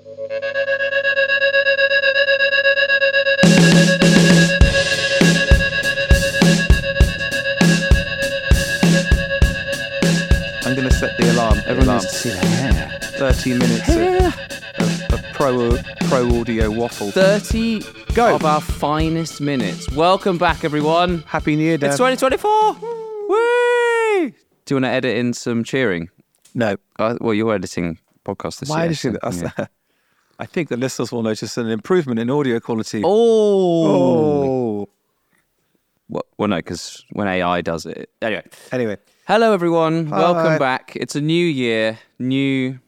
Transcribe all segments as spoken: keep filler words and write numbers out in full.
I'm going to set the alarm. Everyone alarm. needs to see the hair. thirty minutes Hair. of, of, of pro pro audio waffle. thirty Go. of our finest minutes. Welcome back, everyone. Happy New Year, Dan. It's twenty twenty-four. Whee! Do you want to edit in some cheering? No. Uh, well, you're editing podcast this Why year. did you so, that? yeah. I think the listeners will notice an improvement in audio quality. Oh. Oh. Well, well no, because when A I does it. Anyway. Anyway. Hello, everyone. Hi. Welcome back. It's a new year, new,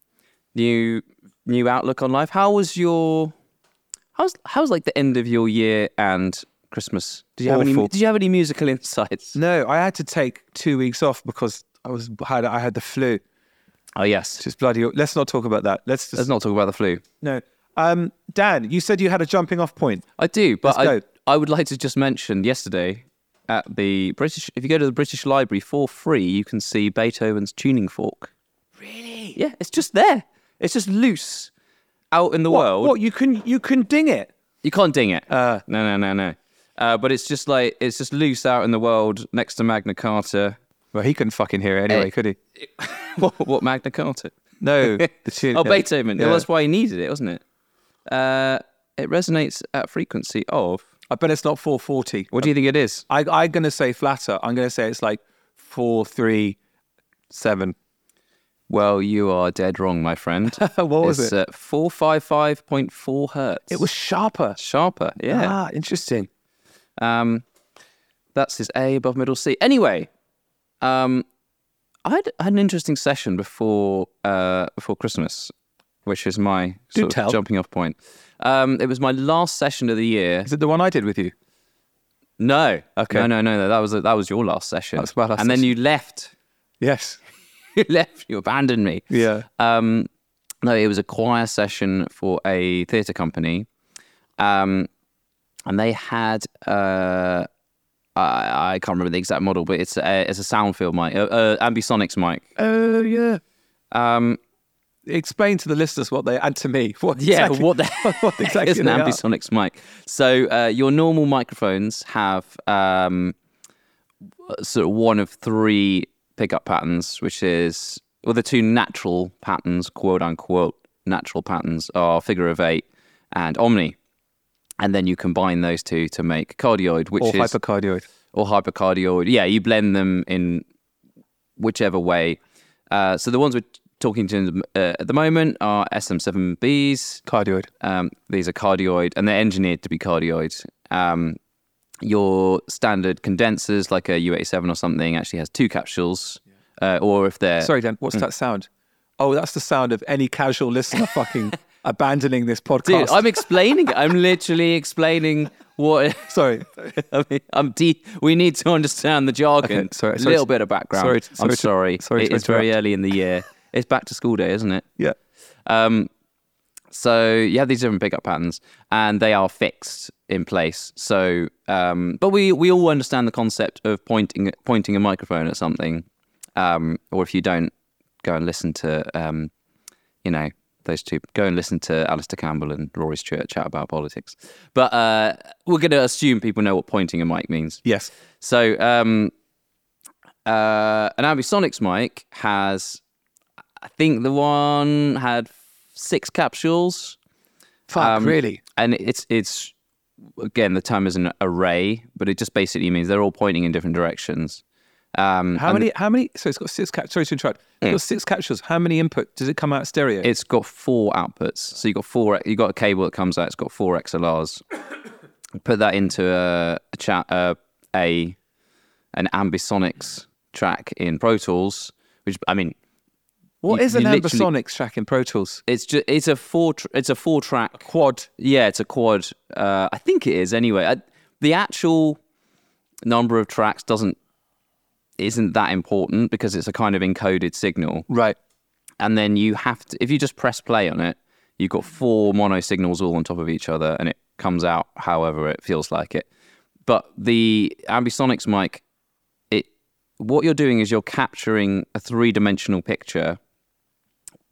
new, new outlook on life. How was your? How's how's like the end of your year and Christmas? Did you have any? Awful. Did you have any musical insights? No, I had to take two weeks off because I was had I had the flu. Oh yes. Just bloody. Let's not talk about that. Let's just Let's not talk about the flu. no. Um, Dan, you said you had a jumping off point. I do, but Let's I go. I would like to just mention yesterday at the British. If you go to the British Library for free, you can see Beethoven's tuning fork. Really? Yeah, it's just there. It's just loose out in the What, world. what you can you can ding it? You can't ding it. Uh, No, no, no, no. Uh, but it's just like, it's just loose out in the world next to Magna Carta. well, he couldn't fucking hear it anyway, Eh. could he? what, what Magna Carta? No. The tune, Oh, Beethoven. Yeah. Well, that's why he needed it, wasn't it? Uh, it resonates at frequency of... I bet it's not four forty. What do you think it is? I, I'm going to say flatter. I'm going to say it's like four three seven. Well, you are dead wrong, my friend. What was it's, it? Uh, four fifty-five point four hertz. It was sharper. Sharper, yeah. Ah, interesting. Um, that's his A above middle C. Anyway, um, I had, I had an interesting session before uh, before Christmas, which is my Do sort tell. of jumping off point. Um, it was my last session of the year. Is it the one I did with you? No, Okay. no, no, no, no. That was that was your last session. That was my last and then session. you left. Yes. You left. You abandoned me. Yeah. Um, no, it was a choir session for a theatre company, um, and they had uh, I, I can't remember the exact model, but it's a, it's a sound field mic, uh, uh, Ambisonics mic. Oh, yeah. Um, Explain to the listeners what they, and to me, what yeah, exactly, what the what exactly is an they are. Ambisonics mic? So uh, your normal microphones have um, sort of one of three pickup patterns, which is, well, the two natural patterns, quote unquote, natural patterns are figure of eight and omni. And then you combine those two to make cardioid, which Or is... hypercardioid. Or hypercardioid. Yeah, you blend them in whichever way. Uh, so the ones we're talking to uh, at the moment are S M seven Bs. Cardioid. Um, these are cardioid, and they're engineered to be cardioid. Um, your standard condensers, like a U eighty-seven or something, actually has two capsules. Uh, or if they're... Sorry, Dan, what's that sound? Oh, that's the sound of any casual listener fucking abandoning this podcast. Dude, I'm explaining it. I'm literally explaining what... Sorry. I mean, I'm de- we need to understand the jargon. Okay, sorry, A sorry little to- bit of background. sorry to- I'm sorry to- sorry. sorry It to is very interrupt. early in the year. It's back to school day, isn't it? Yeah. Um, so you have these different pickup patterns, and they are fixed in place. So, um, but we we all understand the concept of pointing pointing a microphone at something, um, or if you don't, go and listen to, um, you know, those two. Go and listen to Alistair Campbell and Rory Stewart chat about politics. But uh, we're going to assume people know what pointing a mic means. Yes. So, um, uh, an Ambisonics mic has, I think the one had six capsules. Fuck, Um, really? And it's, it's again, the term is an array, but it just basically means they're all pointing in different directions. Um, How and many, how many, so it's got six, cap- sorry to interrupt. It's got six capsules. How many input? Does it come out stereo? It's got four outputs. So you've got four, you've got a cable that comes out, it's got four X L Rs. Put that into a, a chat, uh, a, an Ambisonics track in Pro Tools, which, I mean, What you- is an you literally- Ambisonics track in Pro Tools? It's just it's a four tr- it's a four track Quad. yeah it's a quad uh, I think it is anyway. I, the actual number of tracks doesn't isn't that important because it's a kind of encoded signal, Right. and then you have to, if you just press play on it, you've got four mono signals all on top of each other, and it comes out however it feels like it. But the Ambisonics mic, it what you're doing is you're capturing a three-dimensional picture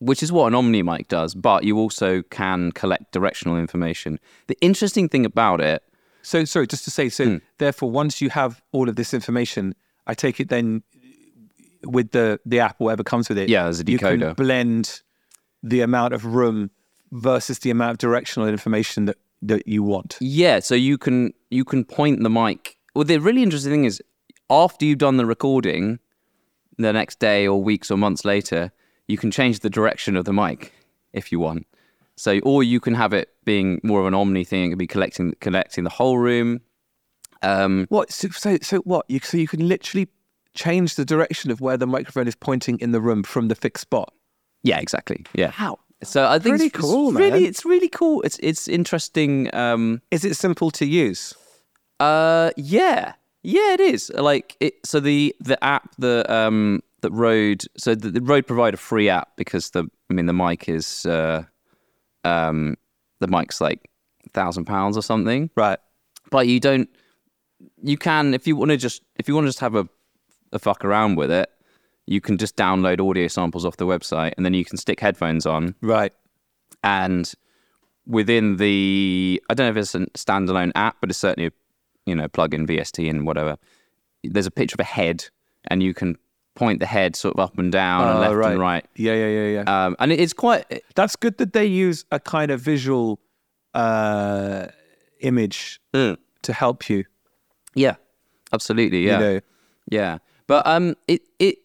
which is what an Omni mic does, but you also can collect directional information. The interesting thing about it, So, sorry, just to say, so Mm. therefore, once you have all of this information, I take it then with the, the app or whatever comes with it, Yeah, as a you can decoder. blend the amount of room versus the amount of directional information that, that you want. yeah, so you can you can point the mic. Well, the really interesting thing is, after you've done the recording, the next day or weeks or months later, you can change the direction of the mic if you want. So, or you can have it being more of an Omni thing. It could be collecting collecting the whole room. Um, What? So, so, so what? You, so you can literally change the direction of where the microphone is pointing in the room from the fixed spot. yeah, exactly. Yeah. How? So I think Pretty it's, cool, it's really, man. it's really cool. It's it's interesting. Um, Is it simple to use? uh, yeah, yeah, it is. Like it. So the the app, the um, the Rode. So the, the Rode provide a free app because the I mean the mic is uh, um, the mic's like a thousand pounds or something. Right. But you don't. You can if you want to just if you want to just have a a fuck around with it. You can just download audio samples off the website, and then you can stick headphones on. Right. And within the, I don't know if it's a standalone app, but it's certainly a, you know, plug in V S T and whatever. There's a picture of a head, and you can point the head sort of up and down and Oh, left right. and right. Yeah, yeah, yeah, yeah. Um, and it, it's quite, That's good that they use a kind of visual uh, image Mm. to help you. yeah, absolutely, yeah, You know. yeah. But um, it it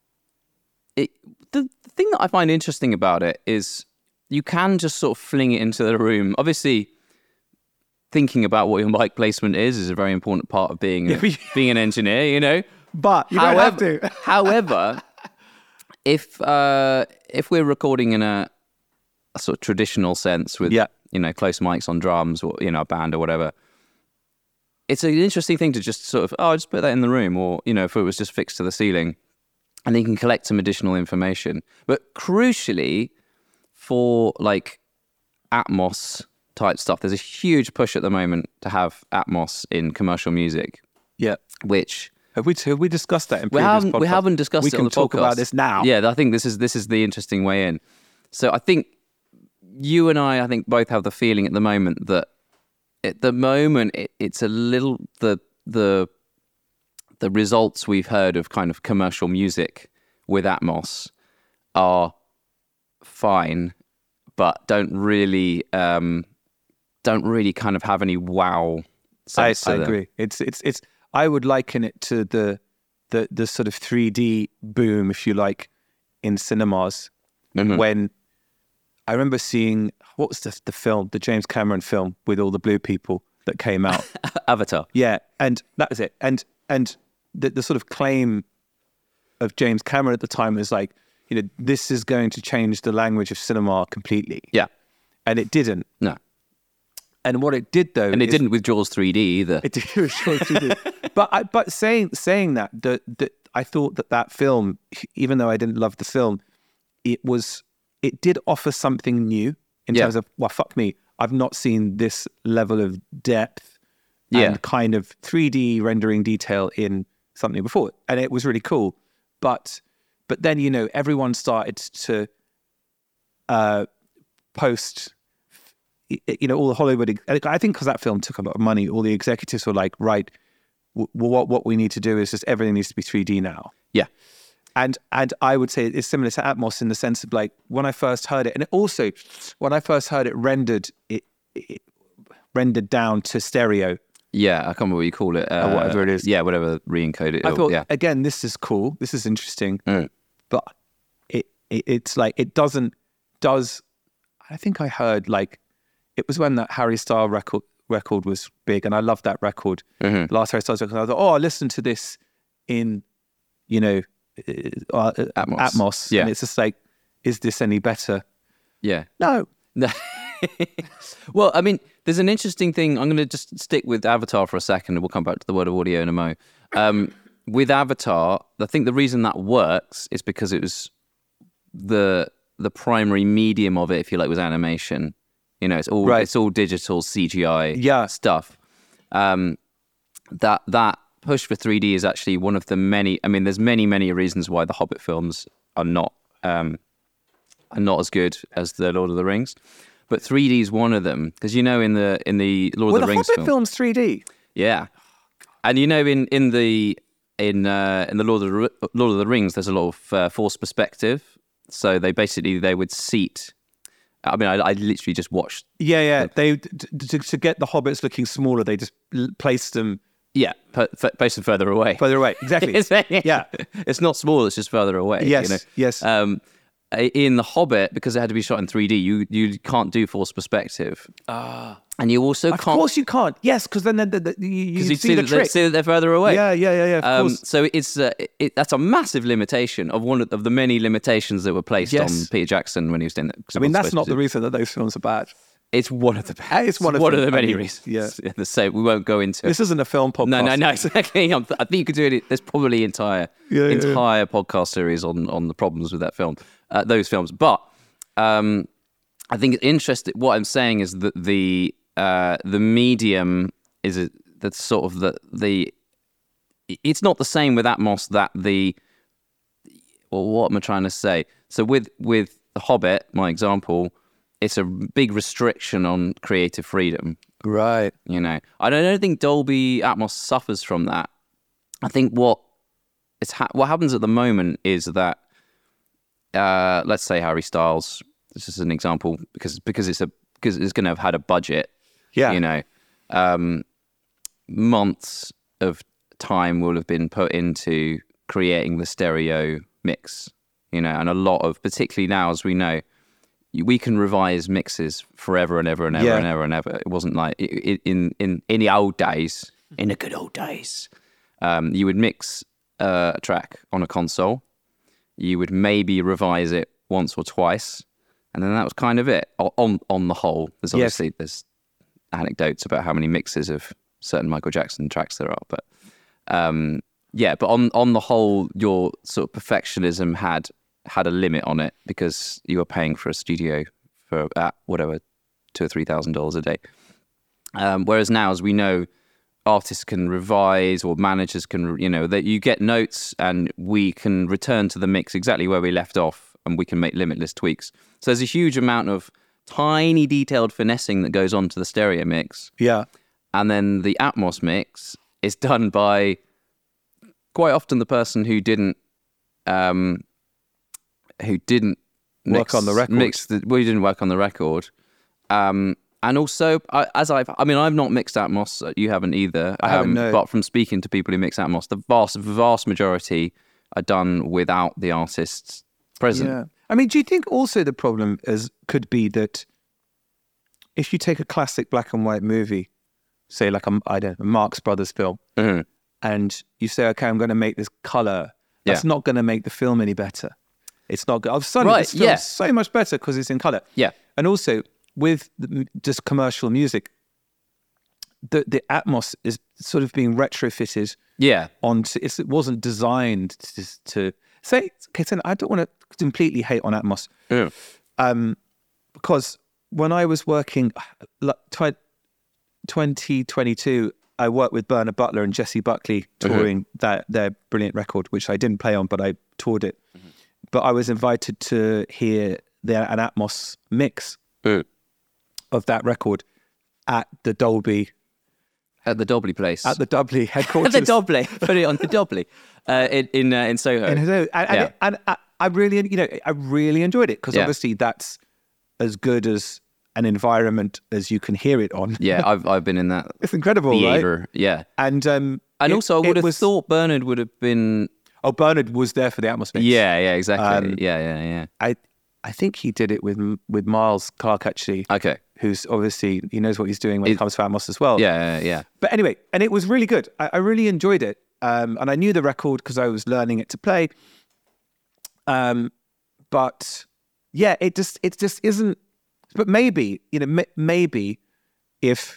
it the, the thing that I find interesting about it is you can just sort of fling it into the room. Obviously, thinking about what your mic placement is is a very important part of being a, Yeah, but- being an engineer. You know, But you however, don't have to. however, if uh, if we're recording in a, a sort of traditional sense with Yeah. you know close mics on drums or you know a band or whatever, it's an interesting thing to just sort of oh just put that in the room, or you know if it was just fixed to the ceiling, and then you can collect some additional information. But crucially, for like Atmos type stuff, there's a huge push at the moment to have Atmos in commercial music, Yeah. which Have we have we discussed that in we previous haven't we podcasts? haven't discussed We it can on the talk podcast. about this now. Yeah, I think this is this is the interesting way in. So I think you and I, I think both have the feeling at the moment that at the moment it, it's a little the the the results we've heard of kind of commercial music with Atmos are fine, but don't really um, don't really kind of have any wow I, sense to I them. agree. It's it's it's. I would liken it to the the the sort of three D boom, if you like, in cinemas. Mhm. When I remember seeing what was the the film, the James Cameron film with all the blue people that came out. Avatar. Yeah, and that was it. And and the the sort of claim of James Cameron at the time was like, you know, this is going to change the language of cinema completely. Yeah. And it didn't. No. And what it did though, And it is- didn't with Jaws three D either. It did. It sure did. But I, but saying saying that, that that I thought that that film, even though I didn't love the film, it was it did offer something new in Yeah. terms of well, fuck me, I've not seen this level of depth Yeah. and kind of three D rendering detail in something before, and it was really cool. But but then you know everyone started to uh, post. You know, all the Hollywood, I think because that film took a lot of money, all the executives were like, right, w- what what we need to do is just everything needs to be three D now. Yeah. And and I would say it's similar to Atmos in the sense of like when I first heard it, and it also when I first heard it rendered, it, it rendered down to stereo. Yeah, I can't remember what you call it. Uh, whatever it is. Yeah, whatever, re-encode it. I thought, yeah. again, this is cool, this is interesting, Mm. but it, it it's like, it doesn't, does, I think I heard like, it was when that Harry Styles record record was big, and I loved that record. Mhm. The last Harry Styles record, I thought, oh, I listened to this in, you know, uh, Atmos. Atmos. Yeah. And it's just like, is this any better? Yeah. No. No. Well, I mean, there's an interesting thing. I'm going to just stick with Avatar for a second, and we'll come back to the word of audio in a mo. Um, with Avatar, I think the reason that works is because it was the the primary medium of it, if you like, was animation. You know, it's all Right. it's all digital C G I Yeah. stuff. Um, that that push for three D is actually one of the many. I mean, there's many many reasons why the Hobbit films are not um, are not as good as the Lord of the Rings. But three D is one of them, because you know in the in the Lord Well, of the, the Rings Hobbit film, film's three D. yeah, and you know in in the in uh, in the Lord of the Lord of the Rings, there's a lot of uh, forced perspective. So they basically they would seat. I mean, I, I literally just watched. Yeah, yeah. They to, to get the hobbits looking smaller, they just l- placed them Yeah, p- f- placed them further away. further away. Exactly. Yeah. It's not small; it's just further away. Yes, you know? yes. Um, in the Hobbit, because it had to be shot in three D, you you can't do forced perspective. Ah. And you also Of can't. course you can't. Yes, because then the, the, the, you, you Because see, you see, the that, trick. see that they're further away. Yeah, yeah, yeah, yeah. Of Um, course. so it's uh, it, that's a massive limitation of one of, of the many limitations that were placed Yes. on Peter Jackson when he was doing that. I mean, that's not the reason that those films are bad. It's one of the. It's one of one them. of the I many mean, reasons. yeah. The same. We won't go into. This isn't a film podcast. No, no, no, exactly. I'm, I think you could do it. There's probably entire Yeah, yeah, yeah. entire podcast series on on the problems with that film, uh, those films. But um, I think it's interesting. What I'm saying is that the uh, the medium is a, that's sort of the the. It's not the same with Atmos that the. Well, what am I trying to say? So with with The Hobbit, my example, it's a big restriction on creative freedom. Right. You know, I don't, I don't think Dolby Atmos suffers from that. I think what it's ha- what happens at the moment is that, uh, let's say Harry Styles. This is an example because because it's a because it's going to have had a budget. Yeah. You know, um, months of time will have been put into creating the stereo mix. You know, and a lot of, particularly now, as we know, we can revise mixes forever and ever and ever Yeah. and ever and ever. It wasn't like in in in, in the old days, in the good old days, um, you would mix uh, a track on a console, you would maybe revise it once or twice, and then that was kind of it. O- On on the whole, there's Yes. obviously there's anecdotes about how many mixes of certain Michael Jackson tracks there are, but um, yeah, but on on the whole, your sort of perfectionism had. had a limit on it because you were paying for a studio for uh, whatever two or three thousand dollars a day. Um, whereas now, as we know, artists can revise or managers can, you know, that you get notes and we can return to the mix exactly where we left off and we can make limitless tweaks. So there's a huge amount of tiny detailed finessing that goes on to the stereo mix. Yeah. And then the Atmos mix is done by quite often the person who didn't um, who didn't Work mix, on the record. Mix the, well, he didn't work on the record. Um, and also, I, as I've, I mean, I've not mixed Atmos. You haven't either. I haven't, um, no. But from speaking to people who mix Atmos, the vast, vast majority are done without the artists present. Yeah. I mean, do you think also the problem is could be that if you take a classic black and white movie, say like a, I don't know, a Marx Brothers film, Mhm. and you say, okay, I'm going to make this color, that's Yeah. not going to make the film any better. It's not good. Oh, suddenly Right, this film's yeah. so much better because it's in color. Yeah. And also with the, m- just commercial music, the the Atmos is sort of being retrofitted Yeah. onto. It's, it wasn't designed to, to say. Okay, so I don't want to completely hate on Atmos, Yeah. um, because when I was working, like, tw- twenty twenty-two, I worked with Bernard Butler and Jesse Buckley touring that their brilliant record, which I didn't play on, but I toured it. But I was invited to hear their an Atmos mix Mm. of that record at the Dolby At the Dobley place. at the Dolby At headquarters. the Dobley. Put it on the Dobley. Uh, in in, uh, in Soho. And, and, and, Yeah. and I, I really, you know, I really enjoyed it because Yeah. obviously that's as good as an environment as you can hear it on. Yeah, I've I've been in that It's incredible, right? theatre. Yeah. And um, And it- also, I it would have was- thought Bernard would have been. Oh, Bernard was there for the Atmos mix. Yeah, yeah, exactly. Um, yeah, yeah, yeah. I, I think he did it with with Miles Clark actually, Okay. who's obviously he knows what he's doing when it, It- comes to Atmos as well. Yeah, yeah, yeah. But anyway, and it was really good. I, I really enjoyed it, um, and I knew the record because I was learning it to play. Um, but yeah, it just it just isn't. But maybe you know, m- maybe if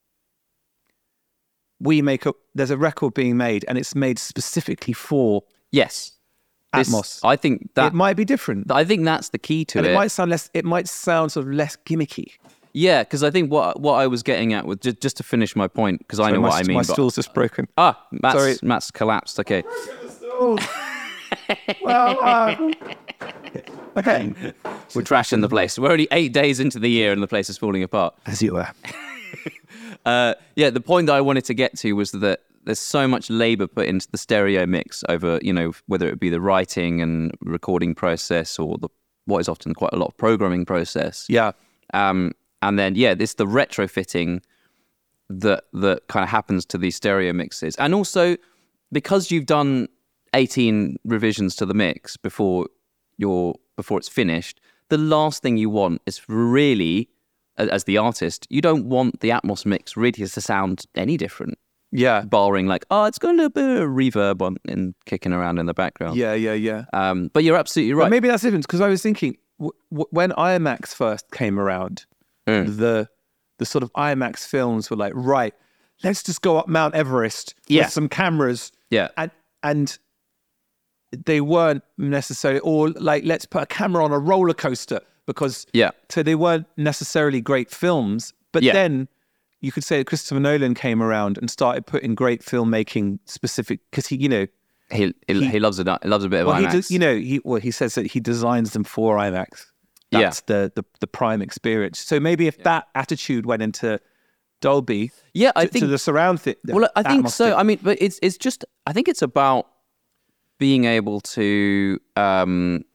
we make a there's a record being made and it's made specifically for Yes. This- Atmos. I think that. it might be different, I think that's the key to and it. it might sound less. It might sound sort of less gimmicky. Yeah, because I think what what I was getting at was just, just to finish my point, because I know my, what I mean. My but- stool's just broken. ah, Matt's, Sorry. Matt's collapsed. Okay. well, uh, Okay. We're trashing the place. We're only eight days into the year and the place is falling apart. As you were. Uh, yeah, the point that I wanted to get to was that there's so much labor put into the stereo mix over, you know, whether it be the writing and recording process or the what is often quite a lot of programming process. Yeah. Um, and then, yeah, this the retrofitting that that kind of happens to these stereo mixes. And also, because you've done eighteen revisions to the mix before you're before it's finished, the last thing you want is really, as the artist, you don't want the Atmos mix really to sound any different. Yeah. Barring like, oh, it's got a little bit of reverb on and kicking around in the background. Yeah, yeah, yeah. Um, but you're absolutely right. But maybe that's different because I was thinking w- w- when IMAX first came around, Mm. the the sort of IMAX films were like, right, let's just go up Mount Everest Yeah. with some cameras. Yeah. And and they weren't necessarily, or like, let's put a camera on a roller coaster because Yeah. so they weren't necessarily great films. But Yeah. then you could say that Christopher Nolan came around and started putting great filmmaking specific because he, you know, He he, he loves it. He loves a bit of well, he IMAX. does, you know, he well, he says that he designs them for IMAX. That's the, the the prime experience. So maybe if that attitude went into Dolby, yeah, I to, think to the surround thing. Well, I think so. I mean, but it's it's just I think it's about being able to um,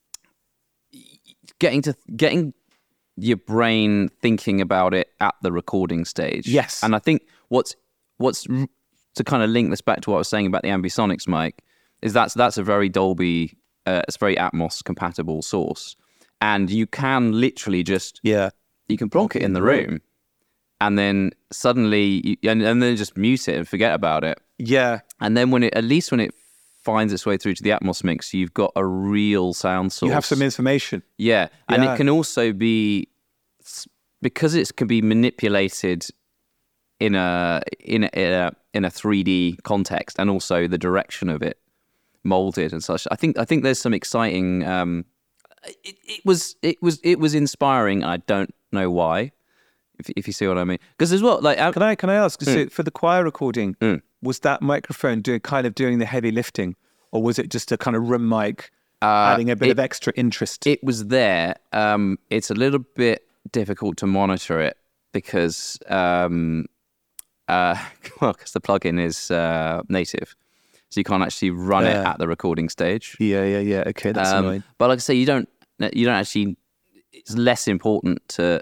getting to getting your brain thinking about it at the recording stage. Yes. And I think what's what's r- to kind of link this back to what I was saying about the Ambisonics mic is that's that's a very Dolby, uh, it's very Atmos compatible source, and you can literally just Yeah, you can block it in the room, and then suddenly you, and, and then just mute it and forget about it. yeah, And then when it, at least when it finds its way through to the Atmos mix, you've got a real sound source. you have some information. Yeah, and Yeah. it can also be because it can be manipulated in a in a in a, in a three D context, and also the direction of it molded and such. I think I think there's some exciting. Um, it, it was it was it was inspiring. I don't know why, if if you see what I mean. Because as well, like Can I can I ask? Mm. So for the choir recording, Mm. was that microphone doing kind of doing the heavy lifting, or was it just a kind of room mic, Uh, adding a bit it- of extra interest? it was there. Um, it's a little bit difficult to monitor it because, um, uh, well, because the plugin is uh, native, so you can't actually run it Yeah. at the recording stage. yeah, yeah, yeah. Okay, that's Um, annoying. but like I say, you don't, you don't actually. It's less important to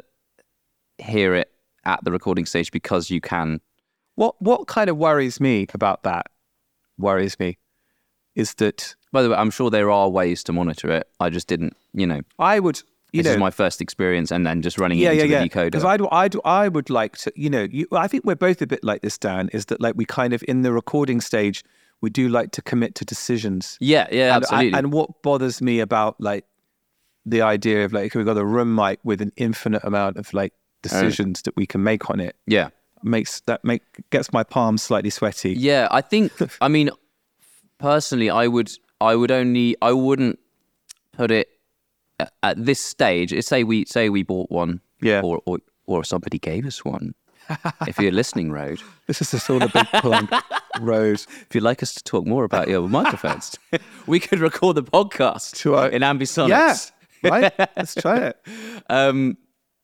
hear it at the recording stage because you can. What what kind of worries me about that worries me is that By the way, I'm sure there are ways to monitor it. I just didn't, you know. I would, you This know, is my first experience, and then just running yeah, it into yeah, the yeah. decoder. Because I'd, I'd, I would like to, you know, you, I think we're both a bit like this, Dan. Is that like we kind of in the recording stage, we do like to commit to decisions. yeah, yeah, And, absolutely. and what bothers me about like the idea of like okay, we've got a room mic with an infinite amount of like decisions that we can make on it yeah. makes that make gets my palms slightly sweaty. Yeah, I think. I mean, personally, I would, I would only, I wouldn't put it at, at this stage. Say we, say we bought one, Yeah. or or, or somebody gave us one. If you're listening, Road, This is just all a big plug, Rose. if you'd like us to talk more about your microphones, we could record the podcast To our- in Ambisonics. Yeah, right. Let's try it. Um,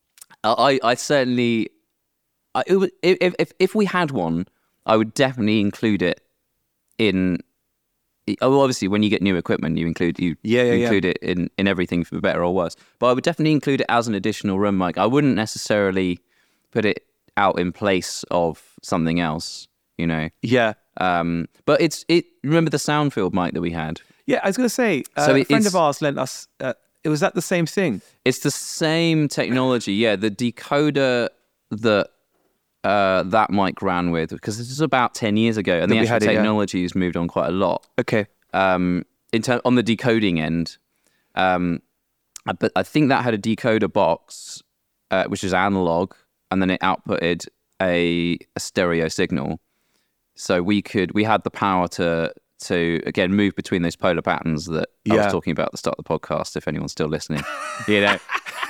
I, I certainly, I, it would, if, if if we had one, I would definitely include it in. Oh, obviously, when you get new equipment, you include you Yeah, yeah, yeah. include it in, in everything for better or worse. But I would definitely include it as an additional room mic. I wouldn't necessarily put it out in place of something else. You know. Yeah. Um, but it's it. Remember the Soundfield mic that we had? Yeah, I was going to say, uh, So a it- friend it's- of ours lent us, uh, it was that the same thing? It's the same technology, yeah. The decoder that uh, that mic ran with, because this is about ten years ago, and the we actual had it, yeah. technology has moved on quite a lot. Okay. Um, in ter- on the decoding end, um, I- but I think that had a decoder box, uh, which is analog, and then it outputted a, a stereo signal. So we could, we had the power to to again move between those polar patterns that I Yeah. was talking about at the start of the podcast. If anyone's still listening, you know.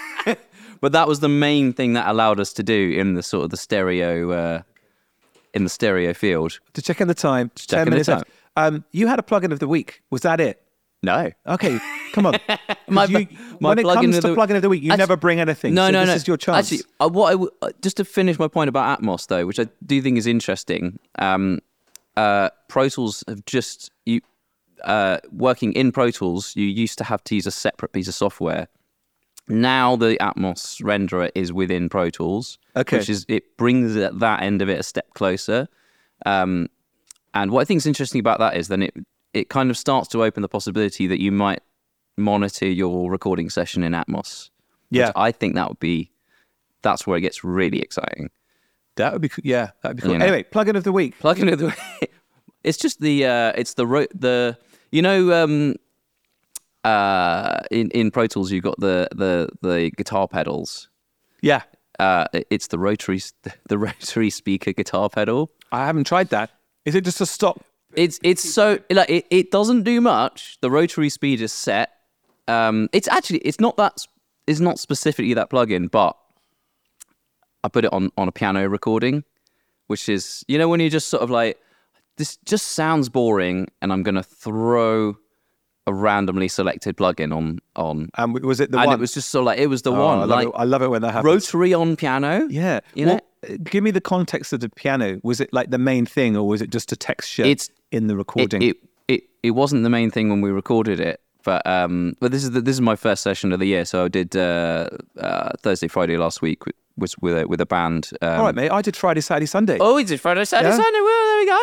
But that was the main thing that allowed us to do in the sort of the stereo uh, in the stereo field. To check in the time. check ten in the minutes time. left. Um, you had a plugin of the week. Was that it? No. Okay, come on. My- You- my when it plugin comes of to the- plugin of the week, you Actu- never bring anything. No, so no, this no. is your chance. Actually, uh, what I w- uh, just to finish my point about Atmos, though, which I do think is interesting. Um, uh, Pro Tools have just you uh, working in Pro Tools. You used to have to use a separate piece of software. Now the Atmos renderer is within Pro Tools, Okay. which is it brings it, that end of it a step closer. Um, and what I think is interesting about that is then it it kind of starts to open the possibility that you might monitor your recording session in Atmos. Yeah. Which I think that would be that's where it gets really exciting. That would be cool. Yeah, that'd be cool. You know. Anyway, plugin of the week. Plug into the it's just the uh, it's the ro- the you know um, uh, in in Pro Tools you've got the the the guitar pedals. Yeah, Uh, it's the rotary the rotary speaker guitar pedal. I haven't tried that. Is it just a stop? It's it's so like it, it doesn't do much. The rotary speed is set. Um, it's actually it's not that it's not specifically that plugin, but I put it on on a piano recording, which is you know when you're just sort of like this just sounds boring, and I'm gonna throw a randomly selected plugin on on, Um, was it the and one? it was just sort of like it was the Oh, one I love, like it. I love it when that happens. rotary on piano. Yeah. you well, know? uh, give me the context of the piano. Was it like the main thing, or was it just a texture It's- in the it, recording? it it it wasn't the main thing when we recorded it, but um, but this is the, this is my first session of the year. So I did uh, uh, Thursday, Friday last week with was with a with a band. Um, All right, mate. I did Friday, Saturday, Sunday. Oh, we did Friday, Saturday, Yeah. Sunday. Well, there we go.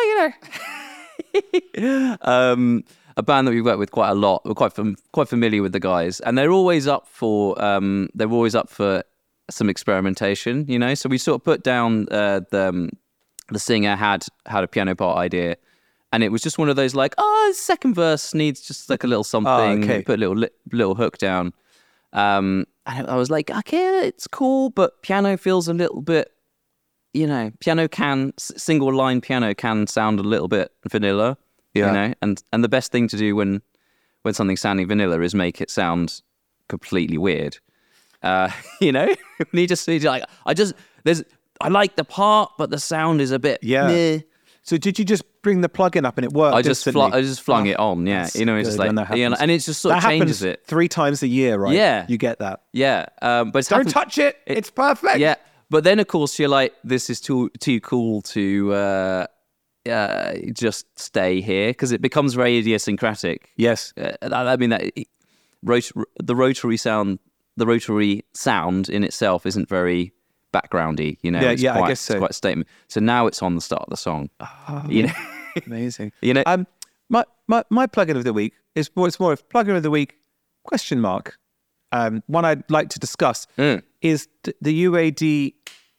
You know, um, a band that we work with quite a lot. We're quite fam- quite familiar with the guys, and they're always up for um, they're always up for some experimentation. You know, so we sort of put down uh, the um, the singer had had a piano part idea. And it was just one of those like, oh, second verse needs just like a little something. okay. Put a little li- little hook down. Um, and I was like, okay, it's cool, but piano feels a little bit, you know, piano can s- single line piano can sound a little bit vanilla. Yeah. You know, and and the best thing to do when when something's sounding vanilla is make it sound completely weird. Uh, you know, when you just see like, I just there's I like the part, but the sound is a bit Yeah. meh. So did you just bring the plugin up and it worked? I just fl- instantly? I just flung Oh, it on, yeah. that's You know, it's just good like, when that you know, happens. and it just sort that of changes happens it. three times a year, right? Yeah. You get that. Yeah, um, but it's Don't happened- touch it. It's perfect. Yeah, but then of course you're like, this is too too cool to uh, uh, just stay here because it becomes very idiosyncratic. Yes. Uh, I I mean that rot- the rotary sound, the rotary sound in itself isn't very backgroundy. You know, Yeah, it's yeah, I quite, guess so. It's quite a statement. So now it's on the start of the song. You know, Amazing. you know. Um, my, my my plugin of the week is more. It's more of plugin of the week question mark. Um, one I'd like to discuss Mm. is th- the U A D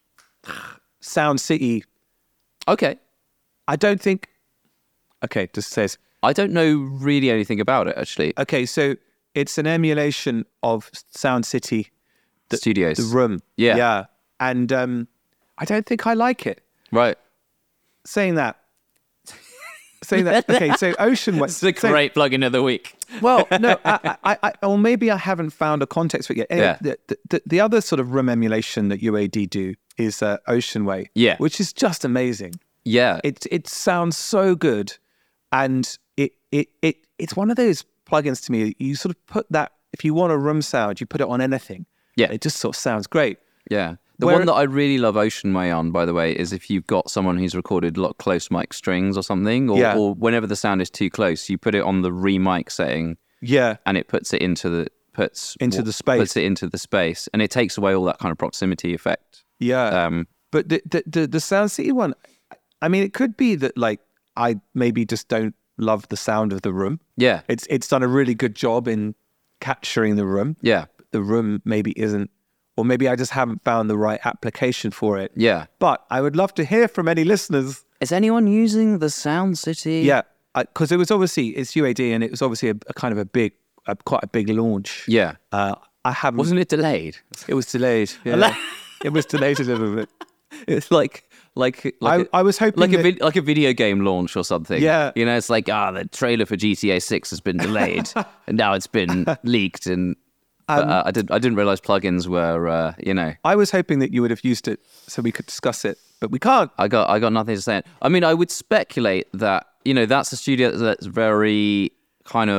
Sound City. Okay, I don't think. Okay, just says. I don't know really anything about it actually. Okay, so it's an emulation of Sound City, Studios. the room. Yeah. yeah, and um, I don't think I like it. Right. Saying that. Saying that. Okay, so Ocean Way. It's a so- great plugin of the week. Well, no, I, I, I, or maybe I haven't found a context for it yet. Anyway, Yeah. the, the, the other sort of room emulation that U A D do is uh, Ocean Way, Yeah. which is just amazing. Yeah. It it sounds so good, and it it it it's one of those plugins to me. You sort of put that if you want a room sound, you put it on anything. Yeah. it just sort of sounds great. Yeah. The Where- one that I really love Ocean Way on, by the way, is if you've got someone who's recorded a lot of close mic strings or something, or, Yeah. or whenever the sound is too close, you put it on the re-mic setting Yeah, and it puts it into the puts Into the space. puts it into the space, and it takes away all that kind of proximity effect. yeah. Um, But the, the the the Sound City one, I mean, it could be that like I maybe just don't love the sound of the room. yeah, It's it's done a really good job in capturing the room. yeah, The room maybe isn't, or maybe I just haven't found the right application for it. yeah. But I would love to hear from any listeners. Is anyone using the Sound City? Yeah, because it was obviously it's U A D and it was obviously a, a kind of a big, a, quite a big launch. yeah. Uh, I haven't. Wasn't it delayed? It was delayed. Yeah. It was delayed a little bit. It's like like like I, a- I was hoping like a that- vid- like a video game launch or something. Yeah. you know, it's like ah, the trailer for G T A six has been delayed, and now it's been leaked. And but, Um, uh, I didn't I didn't realize plugins were uh, you know. I was hoping that you would have used it so we could discuss it, but we can't. I got I got nothing to say. I mean, I would speculate that you know that's a studio that's very kind of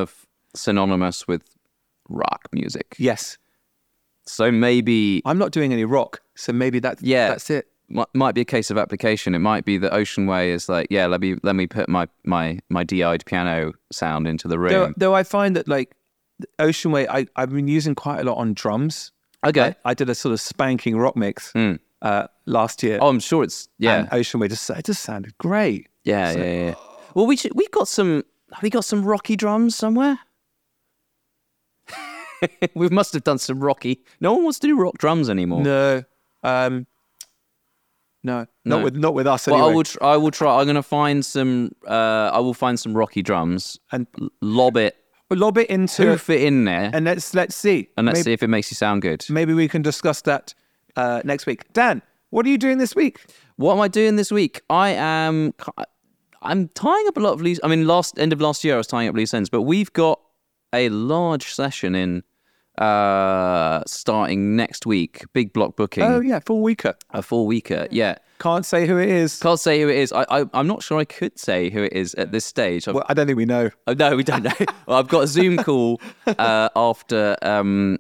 synonymous with rock music. Yes. So maybe I'm not doing any rock, so maybe that's Yeah. that's it. might, might be a case of application. It might be that Ocean Way is like, yeah, let me let me put my my my D I'd piano sound into the room. Though, though I find that like Ocean Way, I I've been using quite a lot on drums. Okay. I, I did a sort of spanking rock mix uh, last year. Oh, I'm sure it's yeah, And Ocean Way just it just sounded great. yeah, So- yeah, yeah. Well, we should, we got some. Have we got some rocky drums somewhere? We must have done some rocky. No one wants to do rock drums anymore. No, um, no, No. not with not with us Well, anyway. I will. Tr- I will try. I'm gonna find some. Uh, I will find some rocky drums and l- lob it, lob it into poof it in there, and, and let's let's see. let's maybe, see if it makes you sound good. maybe we can discuss that uh, next week. Dan, what are you doing this week? What am I doing this week? I am. I'm tying up a lot of loose. I mean, last end of last year, I was tying up loose ends, but we've got a large session in uh starting next week. Big block booking. Oh yeah, full weeker. A four weeker. Yeah. Can't say who it is. Can't say who it is. I, I I'm not sure I could say who it is at this stage. I've, Well, I don't think we know. oh, no, we don't know. Well, I've got a Zoom call uh, after um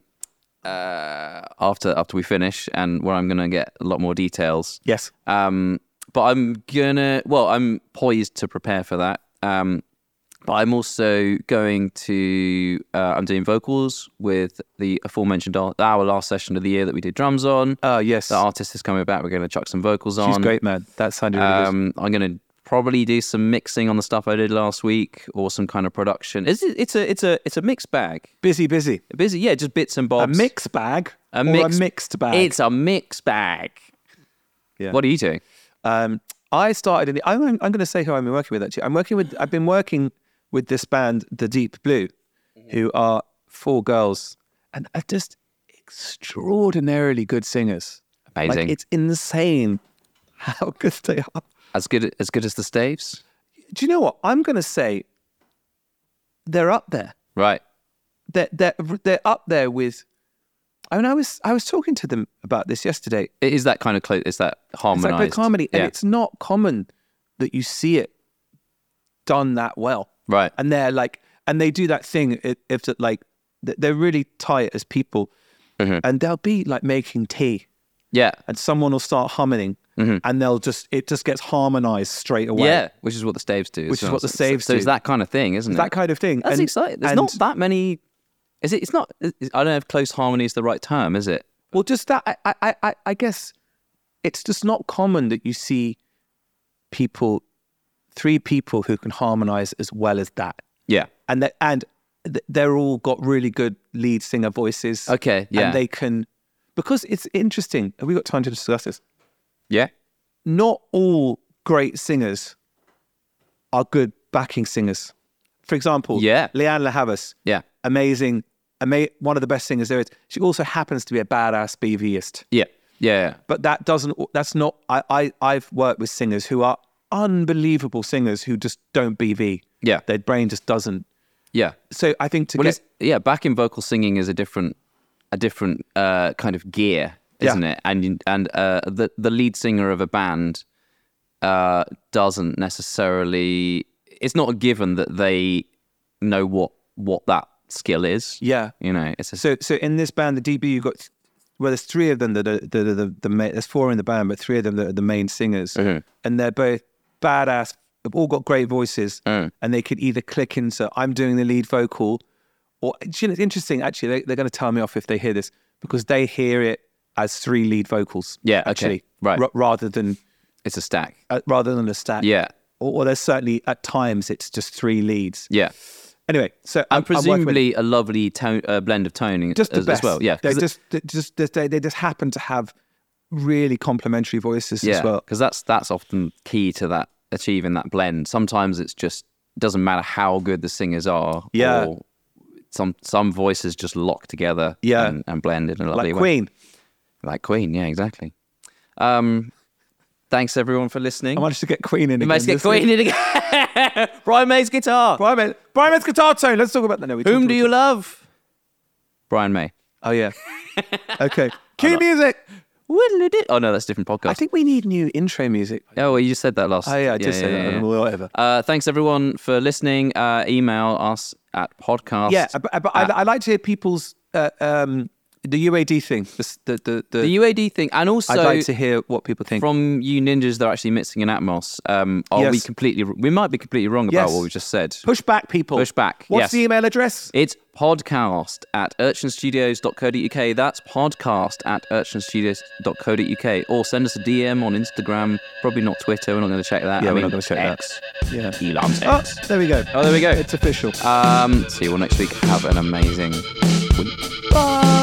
uh after after we finish, and where I'm gonna get a lot more details. Yes. Um, but I'm gonna, well, I'm poised to prepare for that. Um, but I'm also going to, uh, I'm doing vocals with the aforementioned, ar- our last session of the year that we did drums on. Oh yes. The artist is coming back. We're going to chuck some vocals on. She's great, man. That sounded really good. Um, I'm going to probably do some mixing on the stuff I did last week, or some kind of production. It's, it's a, it's a, it's a mixed bag. Busy, busy. Busy, yeah, just bits and A bobs. mix bag A or mix- a mixed bag. It's a mixed bag. Yeah. What are you doing? Um, I started in the, I'm, I'm going to say who I've been working with actually. I'm working with, I've been working with this band, The Deep Blue, who are four girls and are just extraordinarily good singers. Amazing. Like, it's insane how good they are. As good as good as the Staves? Do you know what? I'm going to say they're up there. Right. They're, they're, they're up there with, I mean, I was, I was talking to them about this yesterday. It is that kind of close. Is that It's harmonized? like Black Harmony, and Yeah. it's not common that you see it done that well. Right. And they're like, and they do that thing if, if that like th- they're really tight as people, Mhm. and they'll be like making tea, Yeah. and someone will start humming, Mhm. and they'll just it just gets harmonized straight away. Yeah. Which is what the Staves do. as Which is well. what the So- Staves so, do. it's that kind of thing, isn't It's it? that kind of thing. That's and, exciting. There's and- not that many. Is it? It's not. I don't know if close harmony is the right term. Is it? Well, just that I, I I I guess it's just not common that you see people, three people who can harmonize as well as that. Yeah. and they, and th- they're all got really good lead singer voices. Okay. Yeah. and they can, because it's interesting. Have we got time to discuss this? yeah. Not all great singers are good backing singers. For example, Yeah. Leanne La Havas, Yeah. amazing, ama- one of the best singers there is. She also happens to be a badass BVist, Yeah. Yeah. but that doesn't. That's not. I, I I've worked with singers who are unbelievable singers who just don't B V. Yeah. Their brain just doesn't. Yeah. So I think to Well, get it's, yeah, backing vocal singing is a different, a different uh, kind of gear, Yeah. isn't it? And and uh, the the lead singer of a band uh, doesn't necessarily. It's not a given that they know what what that skill is. yeah. You know, it's a, So, so in this band, the D B, you got well, there's three of them that are the the the, the main, there's four in the band, but three of them that are the main singers, Mhm. and they're both badass. They've all got great voices, Mm. and they could either click into I'm doing the lead vocal, or do you know, it's interesting. Actually, they, they're going to tell me off if they hear this because they hear it as three lead vocals. Yeah, okay. actually, Right. ra- rather than it's a stack. uh, rather than a stack. Yeah. or, or there's certainly at times it's just three leads. Yeah. Anyway, so And I'm- I'm working with- presumably a lovely tone, uh, blend of toning just the as, best. as well. Yeah. they 'cause it- just, they just they, they just happen to have really complementary voices yeah, as well. because that's that's often key to that achieving that blend. Sometimes it's just doesn't matter how good the singers are. Yeah. Or some some voices just lock together. Yeah. And, and blend in a lovely Like way. Queen. Like Queen. Yeah, exactly. Um, thanks everyone for listening. I managed to get Queen in. You again managed to get this week. Queen in again. Brian May's guitar. Brian May, Brian May's guitar tone. Let's talk about that now. We Whom talked do about- you love? Brian May. Oh yeah. Okay. Cue music. Oh no, that's a different podcast. I think we need new intro music. Oh, well, you just said that last. Oh yeah, I just said yeah, that. yeah. Whatever. Uh, thanks everyone for listening. Uh, email us at podcast. Yeah, but, but I, I like to hear people's uh, um, the U A D thing, the the the, the, the U A D thing, and also I'd like to hear what people think from you ninjas that are actually mixing in Atmos. Um, are Yes. we completely? We might be completely wrong about Yes. what we just said. Push back, people. Push back. What's yes. the email address? It's podcast at urchin studios dot co dot uk. That's podcast at urchin studios dot co dot uk. Or send us a D M on Instagram. Probably not Twitter. We're not going to check that. Yeah, I we're mean, not gonna check that. X. Yeah. He loves Oh, X. there we go. Oh, there we go. It's official. Um, see you all next week. Have an amazing week. Bye.